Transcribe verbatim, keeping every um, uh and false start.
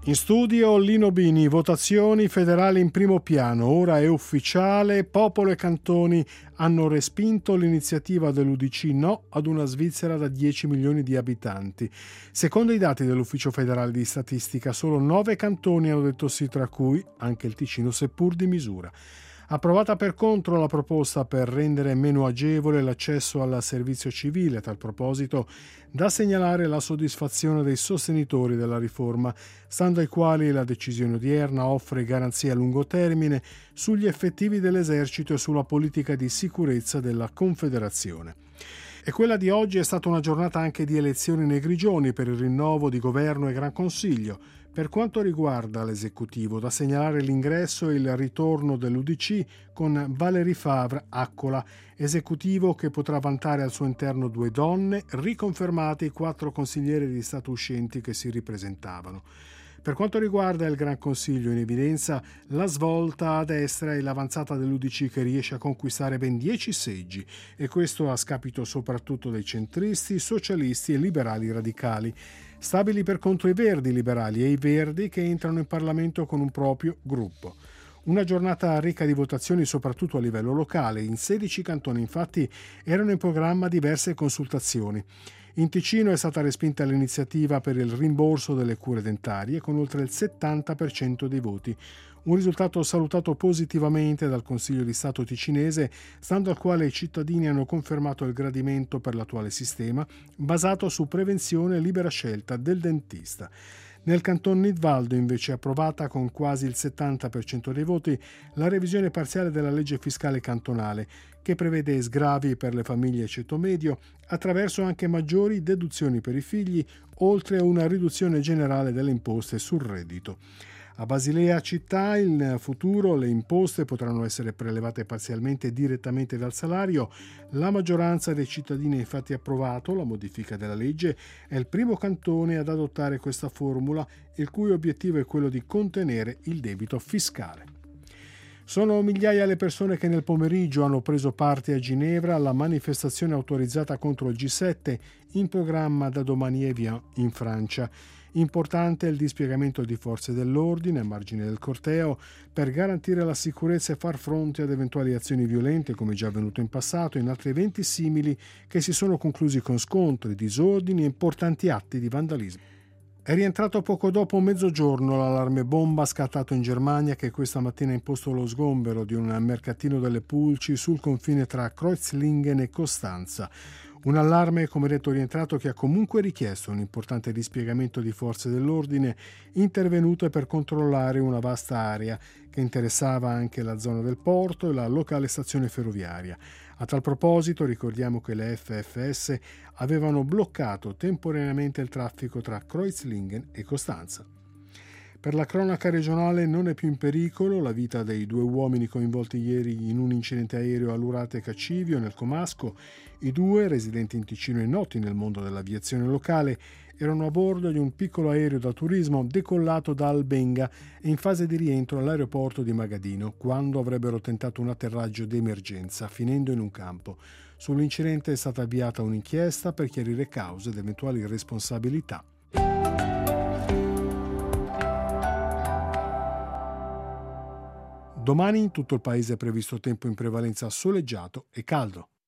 In studio Lino Bini, votazioni federali in primo piano, ora è ufficiale, popolo e cantoni hanno respinto l'iniziativa dell'U D C no ad una Svizzera da dieci milioni di abitanti. Secondo i dati dell'Ufficio federale di statistica, solo nove cantoni hanno detto sì, tra cui anche il Ticino, seppur di misura. Approvata per contro la proposta per rendere meno agevole l'accesso al servizio civile. A tal proposito, da segnalare la soddisfazione dei sostenitori della riforma, stando ai quali la decisione odierna offre garanzie a lungo termine sugli effettivi dell'esercito e sulla politica di sicurezza della Confederazione. E quella di oggi è stata una giornata anche di elezioni nei Grigioni per il rinnovo di governo e Gran Consiglio. Per quanto riguarda l'esecutivo, da segnalare l'ingresso e il ritorno dell'U D C con Valérie Favre Accola, esecutivo che potrà vantare al suo interno due donne, riconfermate i quattro consiglieri di Stato uscenti che si ripresentavano. Per quanto riguarda il Gran Consiglio, in evidenza la svolta a destra e l'avanzata dell'U D C che riesce a conquistare ben dieci seggi, e questo a scapito soprattutto dei centristi, socialisti e liberali radicali. Stabili per contro i verdi liberali e i verdi che entrano in Parlamento con un proprio gruppo. Una giornata ricca di votazioni soprattutto a livello locale. In sedici cantoni infatti erano in programma diverse consultazioni. In Ticino è stata respinta l'iniziativa per il rimborso delle cure dentarie con oltre il settanta per cento dei voti. Un risultato salutato positivamente dal Consiglio di Stato ticinese, stando al quale i cittadini hanno confermato il gradimento per l'attuale sistema, basato su prevenzione e libera scelta del dentista. Nel canton Nidvaldo invece è approvata con quasi il settanta per cento dei voti la revisione parziale della legge fiscale cantonale, che prevede sgravi per le famiglie ceto medio attraverso anche maggiori deduzioni per i figli, oltre a una riduzione generale delle imposte sul reddito. A Basilea città in futuro le imposte potranno essere prelevate parzialmente direttamente dal salario. La maggioranza dei cittadini ha infatti approvato la modifica della legge. È il primo cantone ad adottare questa formula, il cui obiettivo è quello di contenere il debito fiscale. Sono migliaia le persone che nel pomeriggio hanno preso parte a Ginevra alla manifestazione autorizzata contro il G sette in programma da domani Evian in Francia. Importante è il dispiegamento di forze dell'ordine a margine del corteo per garantire la sicurezza e far fronte ad eventuali azioni violente, come già avvenuto in passato in altri eventi simili che si sono conclusi con scontri, disordini e importanti atti di vandalismo. È rientrato poco dopo mezzogiorno l'allarme bomba scattato in Germania, che questa mattina ha imposto lo sgombero di un mercatino delle pulci sul confine tra Kreuzlingen e Costanza. Un allarme, come detto, rientrato, che ha comunque richiesto un importante dispiegamento di forze dell'ordine intervenute per controllare una vasta area che interessava anche la zona del porto e la locale stazione ferroviaria. A tal proposito ricordiamo che le F F S avevano bloccato temporaneamente il traffico tra Kreuzlingen e Costanza. Per la cronaca regionale non è più in pericolo la vita dei due uomini coinvolti ieri in un incidente aereo a Lurate Cacivio, nel Comasco. I due, residenti in Ticino e noti nel mondo dell'aviazione locale, erano a bordo di un piccolo aereo da turismo decollato da Albenga e in fase di rientro all'aeroporto di Magadino, quando avrebbero tentato un atterraggio d'emergenza, finendo in un campo. Sull'incidente è stata avviata un'inchiesta per chiarire cause ed eventuali responsabilità. Domani in tutto il paese è previsto tempo in prevalenza soleggiato e caldo.